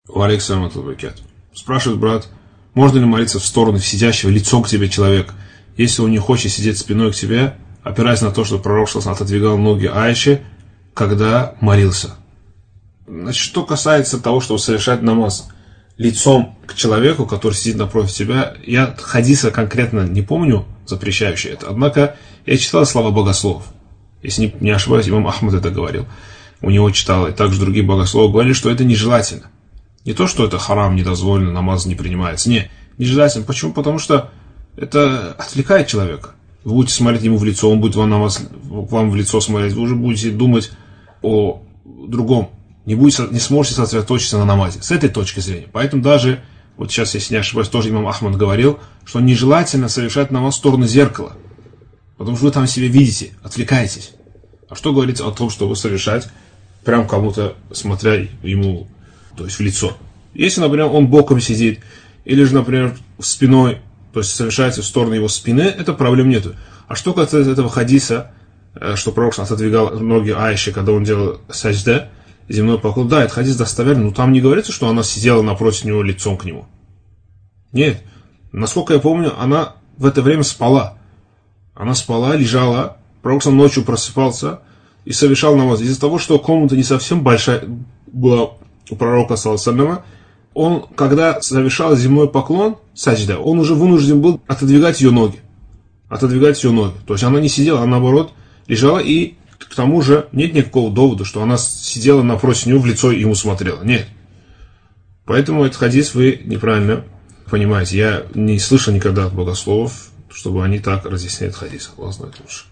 Алейкум ассалам. Спрашивает брат, можно ли молиться в сторону сидящего лицом к тебе человека, если он не хочет сидеть спиной к тебе, опираясь на то, что пророк отодвигал ноги Аиши, когда молился. Значит, что касается того, чтобы совершать намаз лицом к человеку, который сидит напротив тебя, я хадиса конкретно не помню, запрещающий это, однако я читал слова богословов. Если не ошибаюсь, имам Ахмад это говорил. У него читал, и также другие богословы говорили, что это нежелательно. Не то, что это харам, недозволено, намаз не принимается. Нежелательно. Почему? Потому что это отвлекает человека. Вы будете смотреть ему в лицо, он будет вам в лицо смотреть, вы уже будете думать о другом. Не сможете сосредоточиться на намазе. С этой точки зрения. Поэтому даже, вот сейчас, если не ошибаюсь, тоже имам Ахмад говорил, что нежелательно совершать намаз в сторону зеркала. Потому что вы там себя видите, отвлекаетесь. А что говорится о том, что вы совершать прям кому-то, смотря ему, то есть в лицо. Если, например, он боком сидит, или же, например, спиной, то есть совершается в сторону его спины, это проблем нету. А что касается этого хадиса, что пророк отодвигал ноги Аиши, когда он делал саджда, земной поклон, да, это хадис достоверный, но там не говорится, что она сидела напротив него лицом к нему. Нет. Насколько я помню, она в это время спала. Она спала, лежала, пророк ночью просыпался и совершал намаз. Из-за того, что комната не совсем большая была у пророка, саллаллаху, он, когда совершал земной поклон, саджда, он уже вынужден был отодвигать ее ноги. То есть она не сидела, а наоборот лежала, и к тому же нет никакого довода, что она сидела напротив него в лицо и ему смотрела. Нет. Поэтому этот хадис вы неправильно понимаете. Я не слышал никогда от богословов, чтобы они так разъясняют хадис. Allah знает лучше.